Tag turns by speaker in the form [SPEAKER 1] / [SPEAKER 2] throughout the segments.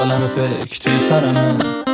[SPEAKER 1] عالم فکر توی سرمه.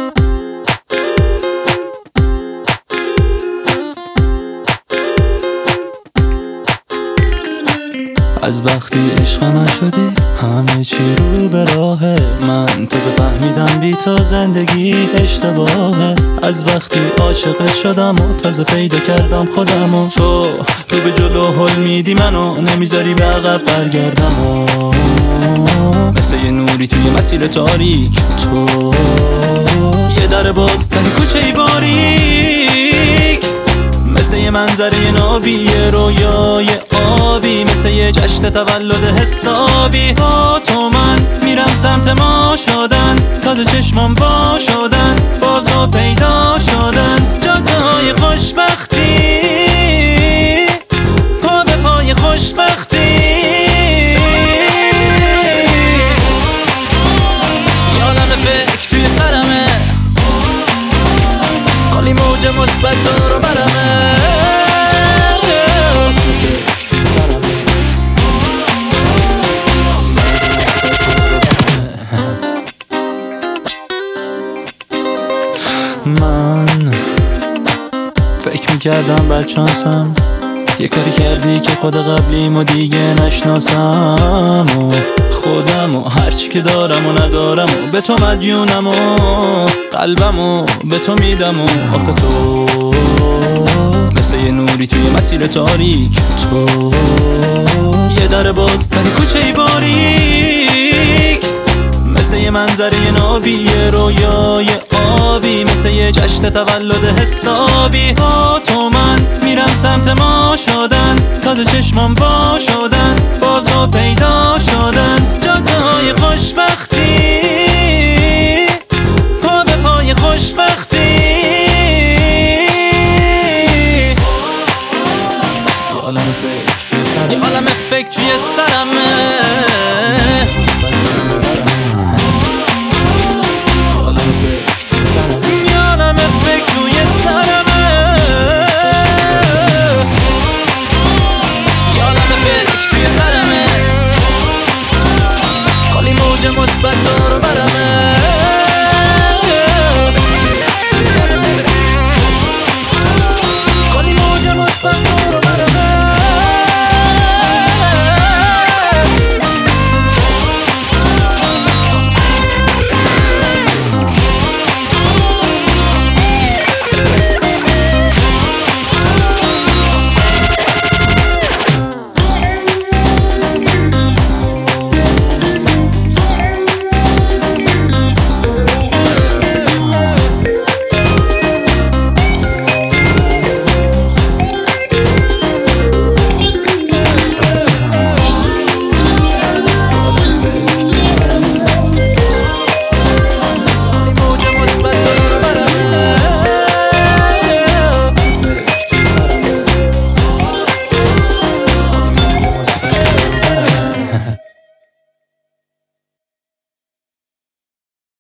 [SPEAKER 1] از وقتی عشق من شدی همه چی رو به راهه. من تازه فهمیدم بی تو زندگی اشتباهه. از وقتی عاشقت شدم و تازه پیدا کردم خودم و تو رو به جلو هل میدی منو نمیذاری به عقب برگردم و مثل یه نوری توی مسیر تاریک تو یه در باز ته کوچه باریک. مثل یه منظره نابی یه رویای آبی، مثل یه جشن تولد حسابی. با تو من میرم سمت ما شدن، تازه چشمام وا شدن، با تو پیدا شدن جاده‌های خوشبختی، پا به پای خوشبختی. یه عالم فکر توی سرمه، کلی موج مثبت دور و برمه. من فکر میکردم بدشانسم، یه کاری کردی که خود قبلیم و دیگه نشناسم و خودم و هرچی که دارم و ندارم و به تو مدیونم و قلبم و به تو میدم و آخه تو مثل یه نوری توی مسیر تاریک تو یه در باز ته کوچه باریک. مثل یه منظره نابی یه رویای آبی، مثل یه جشن تولد حسابی. با تو من میرم سمت ما شدن، تازه چشمام وا شدن، با تو پیدا شدن جاده‌های خوشبختی، پا به پای خوشبختی. یه عالم فکر توی سرمه،